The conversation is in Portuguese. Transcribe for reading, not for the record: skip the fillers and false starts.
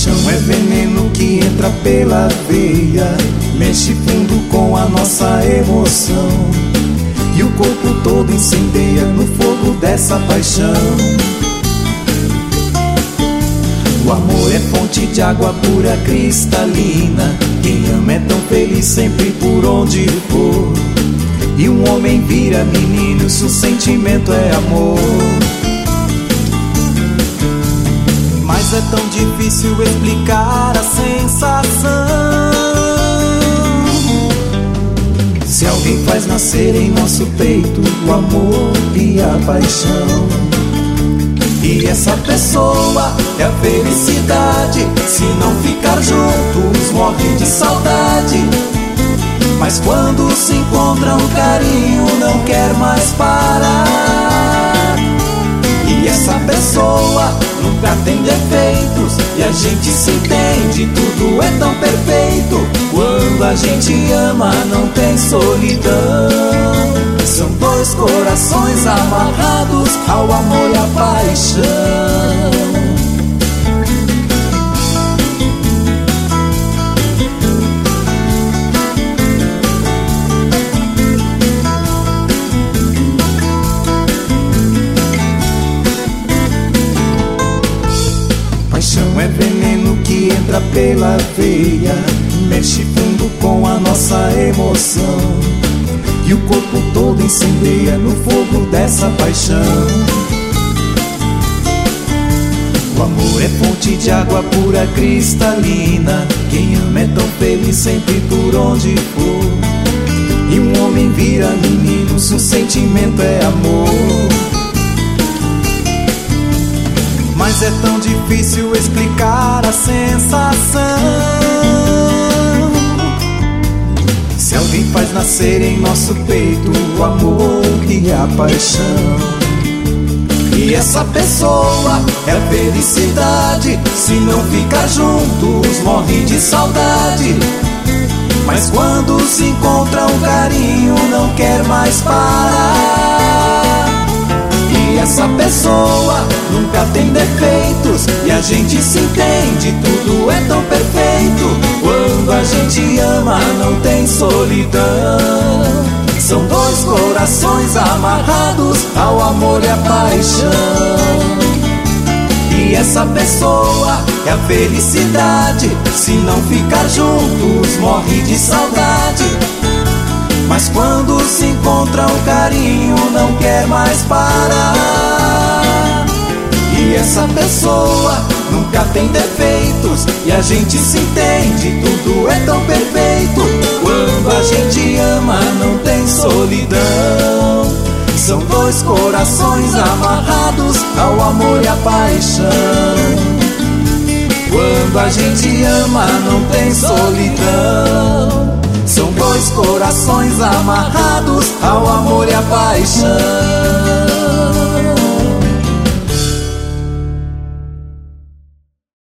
Paixão é veneno que entra pela veia, mexe fundo com a nossa emoção, e o corpo todo incendeia no fogo dessa paixão. O amor é fonte de água pura, cristalina. Quem ama é tão feliz sempre por onde for. E um homem vira menino se o sentimento é amor. Mas é tão difícil explicar a sensação. Se alguém faz nascer em nosso peito o amor e a paixão, e essa pessoa é a felicidade. Se não ficar juntos, morre de saudade. Mas quando se encontra um carinho, não quer mais parar. E essa pessoa nunca tem defeitos, e a gente se entende, tudo é tão perfeito. Quando a gente ama, não tem solidão. São dois corações amarrados ao amor e à paixão. Paixão é veneno que entra pela veia, mexe fundo com a nossa emoção, e o corpo todo incendeia no fogo dessa paixão. O amor é fonte de água pura, cristalina. Quem ama é tão feliz sempre por onde for. E um homem vira menino se o sentimento é amor. Mas é tão difícil explicar a sensação. Se alguém faz nascer em nosso peito o amor e a paixão, e essa pessoa é a felicidade. Se não ficar juntos, morre de saudade. Mas quando se encontra um carinho, não quer mais parar. E essa pessoa nunca tem defeitos, e a gente se entende, tudo é tão perfeito. Quando a gente ama, não tem solidão. São dois corações amarrados ao amor e à paixão. E essa pessoa é a felicidade. Se não ficar juntos, morre de saudade. Mas quando se encontra um carinho, não quer mais parar. E essa pessoa nunca tem defeitos, e a gente se entende, tudo é tão perfeito. Quando a gente ama, não tem solidão. São dois corações amarrados ao amor e à paixão. Quando a gente ama, não tem solidão. São dois corações amarrados ao amor e à paixão.